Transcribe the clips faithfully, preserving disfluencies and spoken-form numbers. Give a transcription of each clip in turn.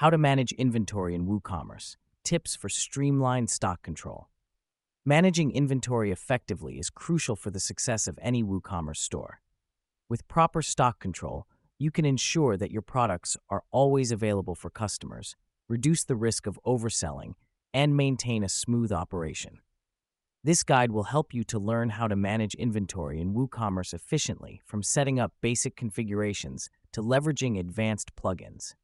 How to manage inventory in WooCommerce. Tips for streamlined stock control. Managing inventory effectively is crucial for the success of any WooCommerce store. With proper stock control, you can ensure that your products are always available for customers, reduce the risk of overselling, and maintain a smooth operation. This guide will help you to learn how to manage inventory in WooCommerce efficiently, from setting up basic configurations to leveraging advanced plugins.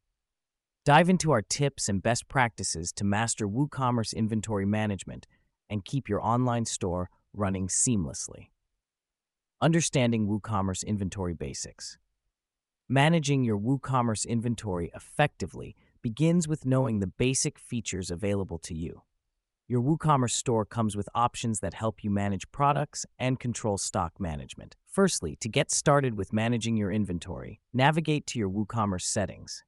Dive into our tips and best practices to master WooCommerce inventory management and keep your online store running seamlessly. Understanding WooCommerce inventory basics. Managing your WooCommerce inventory effectively begins with knowing the basic features available to you. Your WooCommerce store comes with options that help you manage products and control stock management. Firstly, to get started with managing your inventory, navigate to your WooCommerce settings.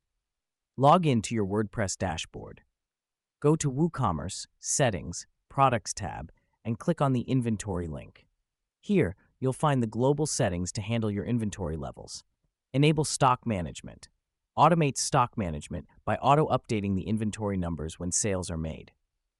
Log in to your WordPress dashboard. Go to WooCommerce, Settings, Products tab, and click on the Inventory link. Here, you'll find the global settings to handle your inventory levels. Enable stock management. Automate stock management by auto-updating the inventory numbers when sales are made.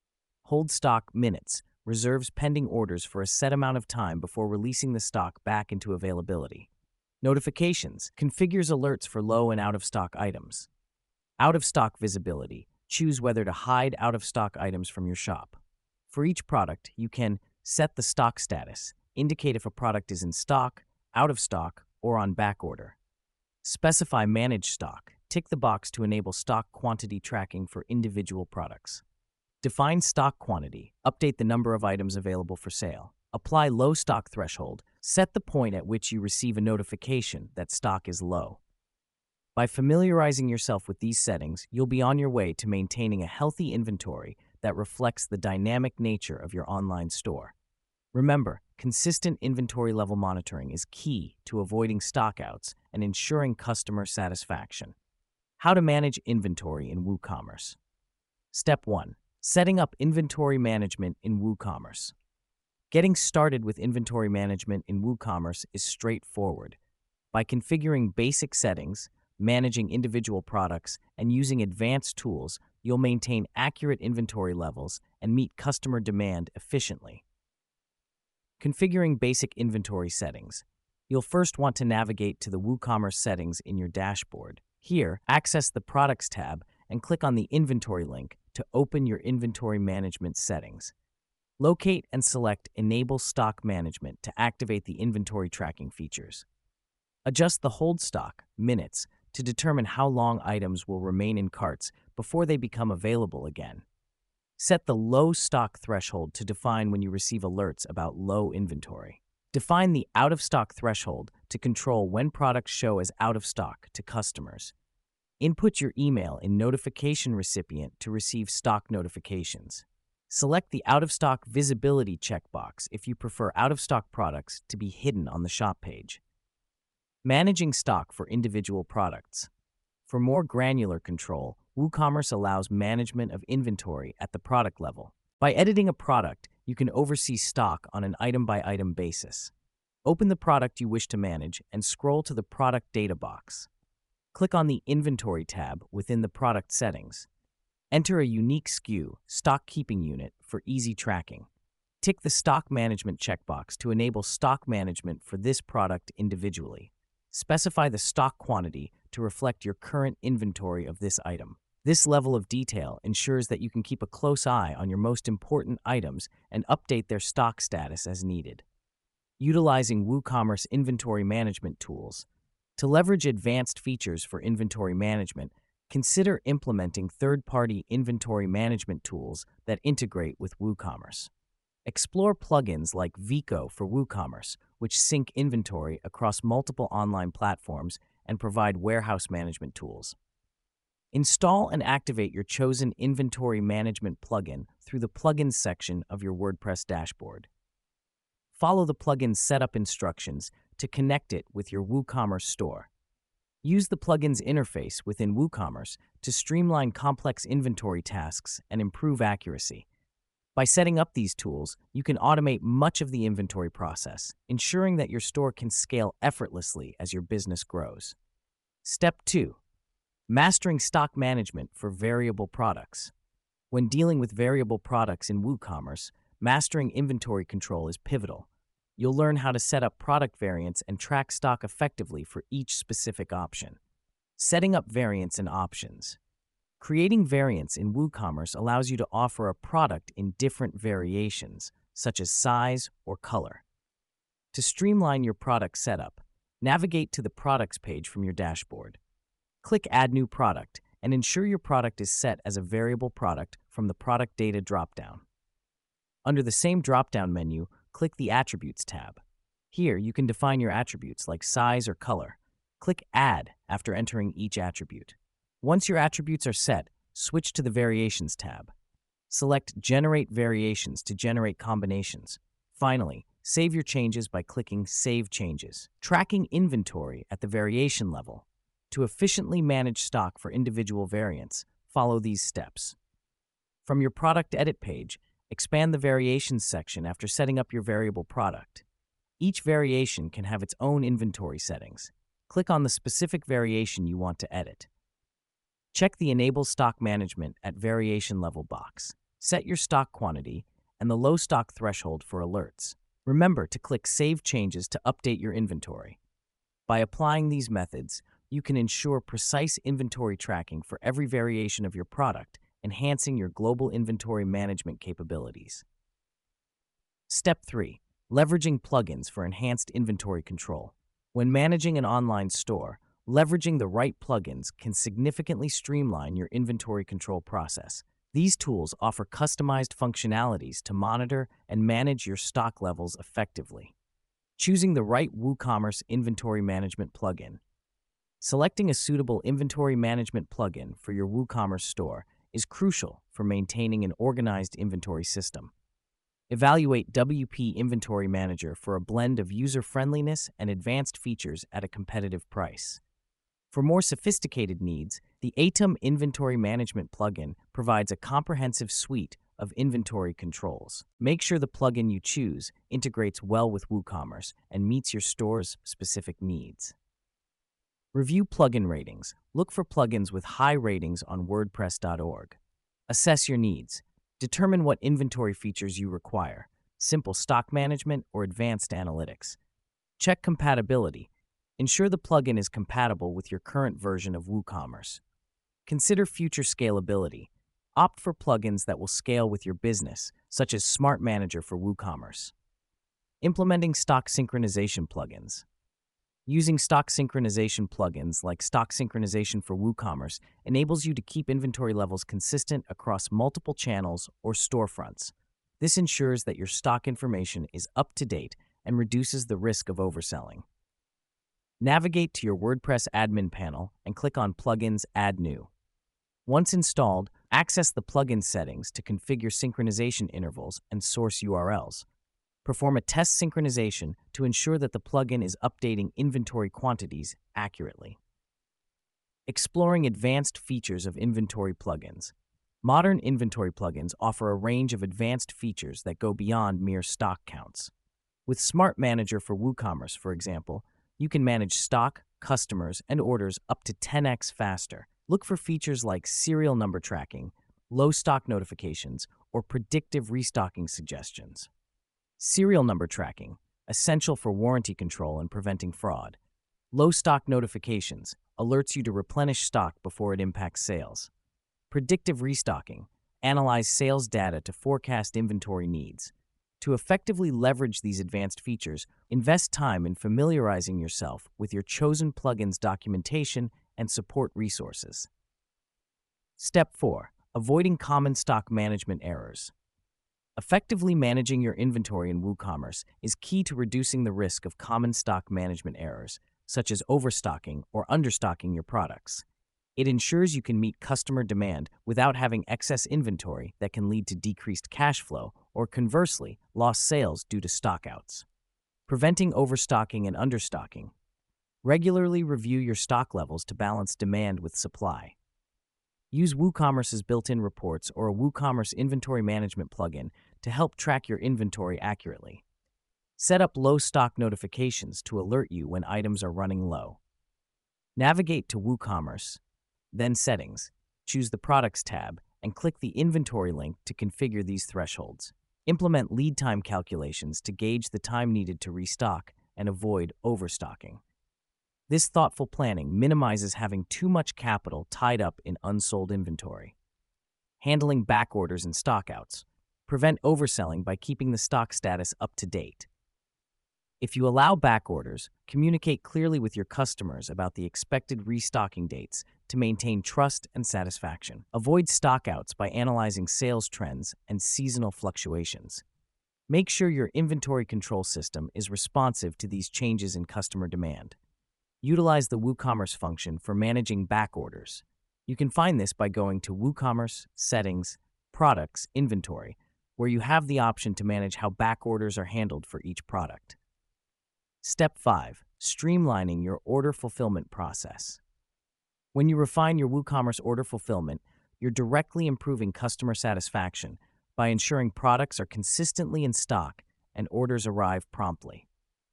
Hold stock minutes reserves pending orders for a set amount of time before releasing the stock back into availability. Notifications configures alerts for low and out-of-stock items. Out-of-stock visibility. Choose whether to hide out-of-stock items from your shop. For each product, you can set the stock status, indicate if a product is in stock, out of stock, or on back order. Specify manage stock. Tick the box to enable stock quantity tracking for individual products. Define stock quantity. Update the number of items available for sale. Apply low stock threshold. Set the point at which you receive a notification that stock is low. By familiarizing yourself with these settings, you'll be on your way to maintaining a healthy inventory that reflects the dynamic nature of your online store. Remember, consistent inventory level monitoring is key to avoiding stockouts and ensuring customer satisfaction. How to manage inventory in WooCommerce. Step one. Setting up inventory management in WooCommerce. Getting started with inventory management in WooCommerce is straightforward. By configuring basic settings, managing individual products, and using advanced tools, you'll maintain accurate inventory levels and meet customer demand efficiently. Configuring basic inventory settings. You'll first want to navigate to the WooCommerce settings in your dashboard. Here, access the Products tab and click on the Inventory link to open your inventory management settings. Locate and select Enable Stock Management to activate the inventory tracking features. Adjust the hold stock minutes to determine how long items will remain in carts before they become available again. Set the low stock threshold to define when you receive alerts about low inventory. Define the out-of-stock threshold to control when products show as out of stock to customers. Input your email in Notification Recipient to receive stock notifications. Select the out-of-stock visibility checkbox if you prefer out-of-stock products to be hidden on the shop page. Managing stock for individual products. For more granular control, WooCommerce allows management of inventory at the product level. By editing a product, you can oversee stock on an item-by-item basis. Open the product you wish to manage and scroll to the Product Data box. Click on the Inventory tab within the product settings. Enter a unique S K U, Stock Keeping Unit, for easy tracking. Tick the Stock Management checkbox to enable stock management for this product individually. Specify the stock quantity to reflect your current inventory of this item. This level of detail ensures that you can keep a close eye on your most important items and update their stock status as needed. Utilizing WooCommerce inventory management tools. To leverage advanced features for inventory management, consider implementing third-party inventory management tools that integrate with WooCommerce. Explore plugins like Vico for WooCommerce, which sync inventory across multiple online platforms and provide warehouse management tools. Install and activate your chosen inventory management plugin through the Plugins section of your WordPress dashboard. Follow the plugin's setup instructions to connect it with your WooCommerce store. Use the plugin's interface within WooCommerce to streamline complex inventory tasks and improve accuracy. By setting up these tools, you can automate much of the inventory process, ensuring that your store can scale effortlessly as your business grows. Step two. Mastering stock management for variable products. When dealing with variable products in WooCommerce, mastering inventory control is pivotal. You'll learn how to set up product variants and track stock effectively for each specific option. Setting up variants and options. Creating variants in WooCommerce allows you to offer a product in different variations, such as size or color. To streamline your product setup, navigate to the Products page from your dashboard. Click Add New Product and ensure your product is set as a variable product from the Product Data dropdown. Under the same dropdown menu, click the Attributes tab. Here, you can define your attributes like size or color. Click Add after entering each attribute. Once your attributes are set, switch to the Variations tab. Select Generate Variations to generate combinations. Finally, save your changes by clicking Save Changes. Tracking inventory at the variation level. To efficiently manage stock for individual variants, follow these steps. From your Product Edit page, expand the Variations section after setting up your variable product. Each variation can have its own inventory settings. Click on the specific variation you want to edit. Check the Enable Stock Management at Variation Level box. Set your stock quantity and the low stock threshold for alerts. Remember to click Save Changes to update your inventory. By applying these methods, you can ensure precise inventory tracking for every variation of your product, enhancing your global inventory management capabilities. Step three. Leveraging plugins for enhanced inventory control. When managing an online store, leveraging the right plugins can significantly streamline your inventory control process. These tools offer customized functionalities to monitor and manage your stock levels effectively. Choosing the right WooCommerce inventory management plugin. Selecting a suitable inventory management plugin for your WooCommerce store is crucial for maintaining an organized inventory system. Evaluate W P Inventory Manager for a blend of user-friendliness and advanced features at a competitive price. For more sophisticated needs, the Atom Inventory Management plugin provides a comprehensive suite of inventory controls. Make sure the plugin you choose integrates well with WooCommerce and meets your store's specific needs. Review plugin ratings. Look for plugins with high ratings on WordPress dot org. Assess your needs. Determine what inventory features you require, simple stock management or advanced analytics. Check compatibility. Ensure the plugin is compatible with your current version of WooCommerce. Consider future scalability. Opt for plugins that will scale with your business, such as Smart Manager for WooCommerce. Implementing stock synchronization plugins. Using stock synchronization plugins like Stock Synchronization for WooCommerce enables you to keep inventory levels consistent across multiple channels or storefronts. This ensures that your stock information is up to date and reduces the risk of overselling. Navigate to your WordPress admin panel and click on Plugins Add New. Once installed, access the plugin settings to configure synchronization intervals and source U R Ls. Perform a test synchronization to ensure that the plugin is updating inventory quantities accurately. Exploring advanced features of inventory plugins. Modern inventory plugins offer a range of advanced features that go beyond mere stock counts. With Smart Manager for WooCommerce, for example, you can manage stock, customers, and orders up to ten x faster. Look for features like serial number tracking, low stock notifications, or predictive restocking suggestions. Serial number tracking, essential for warranty control and preventing fraud. Low stock notifications, alerts you to replenish stock before it impacts sales. Predictive restocking, analyze sales data to forecast inventory needs. To effectively leverage these advanced features, invest time in familiarizing yourself with your chosen plugin's documentation and support resources. Step four. Avoiding common stock management errors. Effectively managing your inventory in WooCommerce is key to reducing the risk of common stock management errors, such as overstocking or understocking your products. It ensures you can meet customer demand without having excess inventory that can lead to decreased cash flow or, conversely, lost sales due to stockouts. Preventing overstocking and understocking. Regularly review your stock levels to balance demand with supply. Use WooCommerce's built-in reports or a WooCommerce inventory management plugin to help track your inventory accurately. Set up low stock notifications to alert you when items are running low. Navigate to WooCommerce. Then Settings. Choose the Products tab and click the Inventory link to configure these thresholds. Implement lead time calculations to gauge the time needed to restock and avoid overstocking. This thoughtful planning minimizes having too much capital tied up in unsold inventory. Handling back orders and stockouts. Prevent overselling by keeping the stock status up to date. If you allow back orders, communicate clearly with your customers about the expected restocking dates to maintain trust and satisfaction. Avoid stockouts by analyzing sales trends and seasonal fluctuations. Make sure your inventory control system is responsive to these changes in customer demand. Utilize the WooCommerce function for managing back orders. You can find this by going to WooCommerce, Settings, Products, Inventory, where you have the option to manage how back orders are handled for each product. Step five. Streamlining your order fulfillment process. When you refine your WooCommerce order fulfillment, you're directly improving customer satisfaction by ensuring products are consistently in stock and orders arrive promptly.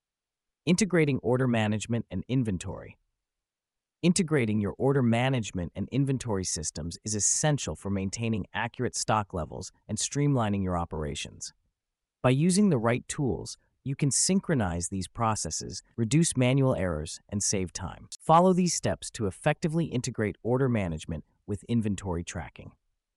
Integrating order management and inventory. Integrating your order management and inventory systems is essential for maintaining accurate stock levels and streamlining your operations. By using the right tools, you can synchronize these processes, reduce manual errors, and save time. Follow these steps to effectively integrate order management with inventory tracking.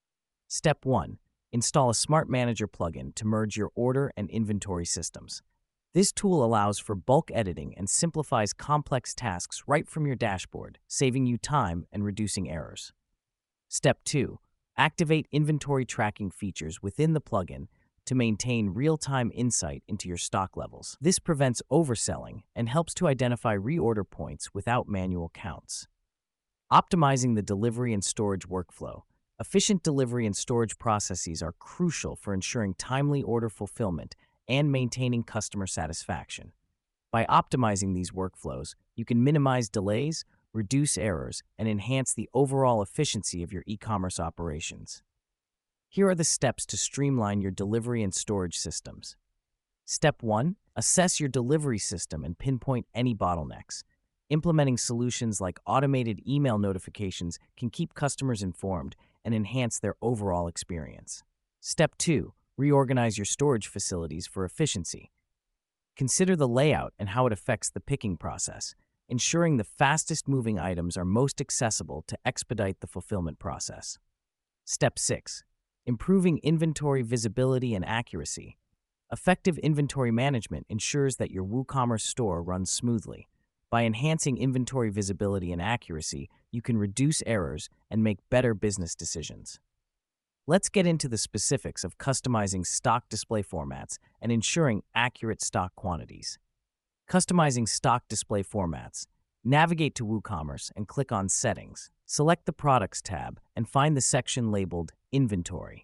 Step one. Install a Smart Manager plugin to merge your order and inventory systems. This tool allows for bulk editing and simplifies complex tasks right from your dashboard, saving you time and reducing errors. Step two. Activate inventory tracking features within the plugin to maintain real-time insight into your stock levels. This prevents overselling and helps to identify reorder points without manual counts. Optimizing the delivery and storage workflow. Efficient delivery and storage processes are crucial for ensuring timely order fulfillment and maintaining customer satisfaction. By optimizing these workflows, you can minimize delays, reduce errors, and enhance the overall efficiency of your e-commerce operations. Here are the steps to streamline your delivery and storage systems. Step one. Assess your delivery system and pinpoint any bottlenecks. Implementing solutions like automated email notifications can keep customers informed and enhance their overall experience. Step two. Reorganize your storage facilities for efficiency. Consider the layout and how it affects the picking process, ensuring the fastest-moving items are most accessible to expedite the fulfillment process. Step six. Improving inventory visibility and accuracy. Effective inventory management ensures that your WooCommerce store runs smoothly. By enhancing inventory visibility and accuracy, you can reduce errors and make better business decisions. Let's get into the specifics of customizing stock display formats and ensuring accurate stock quantities. Customizing stock display formats. Navigate to WooCommerce and click on Settings. Select the Products tab and find the section labeled Inventory.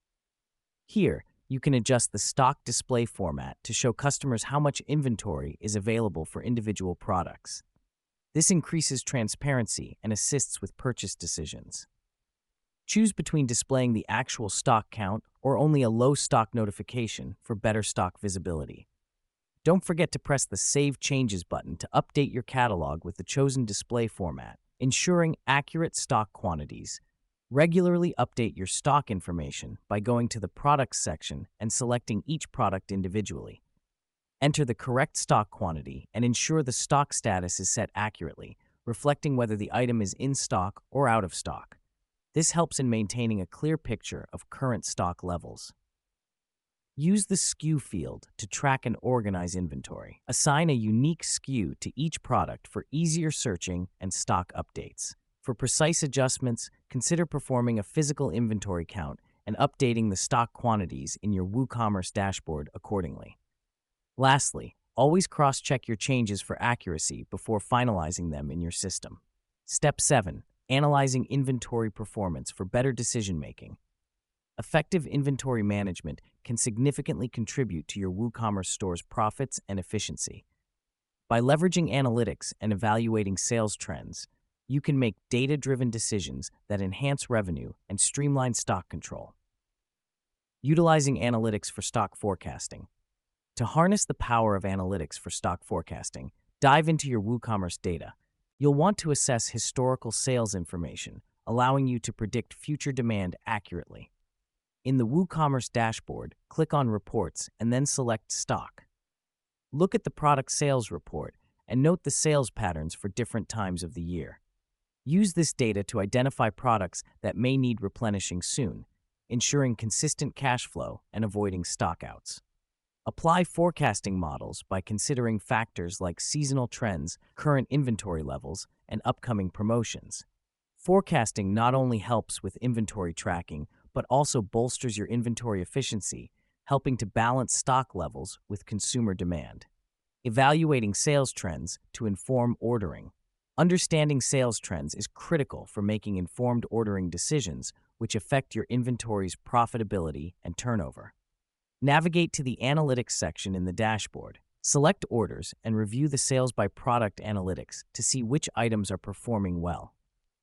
Here, you can adjust the stock display format to show customers how much inventory is available for individual products. This increases transparency and assists with purchase decisions. Choose between displaying the actual stock count or only a low stock notification for better stock visibility. Don't forget to press the Save Changes button to update your catalog with the chosen display format, ensuring accurate stock quantities. Regularly update your stock information by going to the Products section and selecting each product individually. Enter the correct stock quantity and ensure the stock status is set accurately, reflecting whether the item is in stock or out of stock. This helps in maintaining a clear picture of current stock levels. Use the S K U field to track and organize inventory. Assign a unique S K U to each product for easier searching and stock updates. For precise adjustments, consider performing a physical inventory count and updating the stock quantities in your WooCommerce dashboard accordingly. Lastly, always cross-check your changes for accuracy before finalizing them in your system. Step seven. Analyzing inventory performance for better decision-making. Effective inventory management can significantly contribute to your WooCommerce store's profits and efficiency. By leveraging analytics and evaluating sales trends, you can make data-driven decisions that enhance revenue and streamline stock control. Utilizing analytics for stock forecasting. To harness the power of analytics for stock forecasting, dive into your WooCommerce data. You'll want to assess historical sales information, allowing you to predict future demand accurately. In the WooCommerce dashboard, click on Reports and then select Stock. Look at the product sales report and note the sales patterns for different times of the year. Use this data to identify products that may need replenishing soon, ensuring consistent cash flow and avoiding stockouts. Apply forecasting models by considering factors like seasonal trends, current inventory levels, and upcoming promotions. Forecasting not only helps with inventory tracking, but also bolsters your inventory efficiency, helping to balance stock levels with consumer demand. Evaluating sales trends to inform ordering. Understanding sales trends is critical for making informed ordering decisions, which affect your inventory's profitability and turnover. Navigate to the Analytics section in the dashboard. Select Orders and review the Sales by Product analytics to see which items are performing well.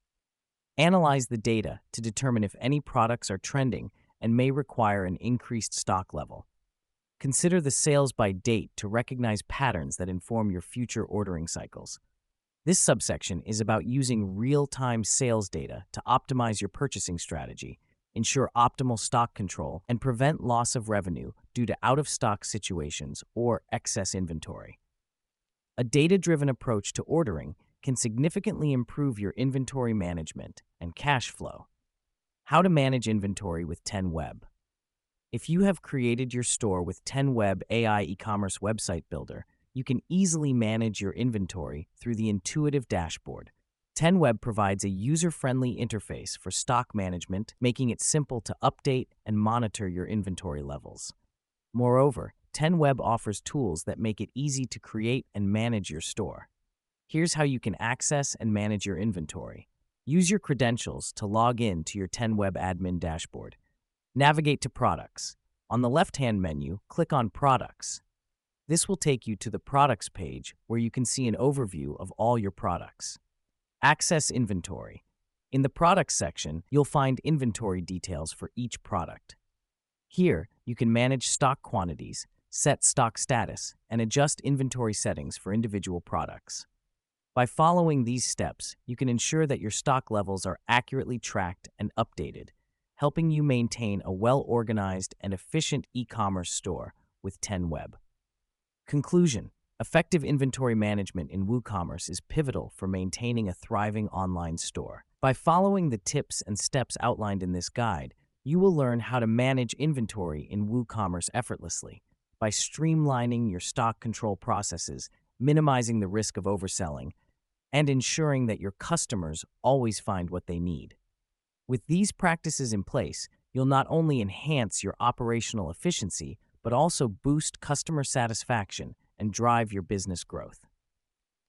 Analyze the data to determine if any products are trending and may require an increased stock level. Consider the Sales by Date to recognize patterns that inform your future ordering cycles. This subsection is about using real-time sales data to optimize your purchasing strategy, ensure optimal stock control, and prevent loss of revenue due to out-of-stock situations or excess inventory. A data-driven approach to ordering can significantly improve your inventory management and cash flow. How to manage inventory with ten web. If you have created your store with ten web A I e-commerce website builder, you can easily manage your inventory through the intuitive dashboard. ten web provides a user-friendly interface for stock management, making it simple to update and monitor your inventory levels. Moreover, ten web offers tools that make it easy to create and manage your store. Here's how you can access and manage your inventory. Use your credentials to log in to your ten web admin dashboard. Navigate to Products. On the left-hand menu, click on Products. This will take you to the Products page where you can see an overview of all your products. Access Inventory. In the Products section, you'll find inventory details for each product. Here, you can manage stock quantities, set stock status, and adjust inventory settings for individual products. By following these steps, you can ensure that your stock levels are accurately tracked and updated, helping you maintain a well-organized and efficient e-commerce store with ten web. Conclusion: effective inventory management in WooCommerce is pivotal for maintaining a thriving online store. By following the tips and steps outlined in this guide, you will learn how to manage inventory in WooCommerce effortlessly. By streamlining your stock control processes, minimizing the risk of overselling, and ensuring that your customers always find what they need. With these practices in place, you'll not only enhance your operational efficiency, but also boost customer satisfaction and drive your business growth.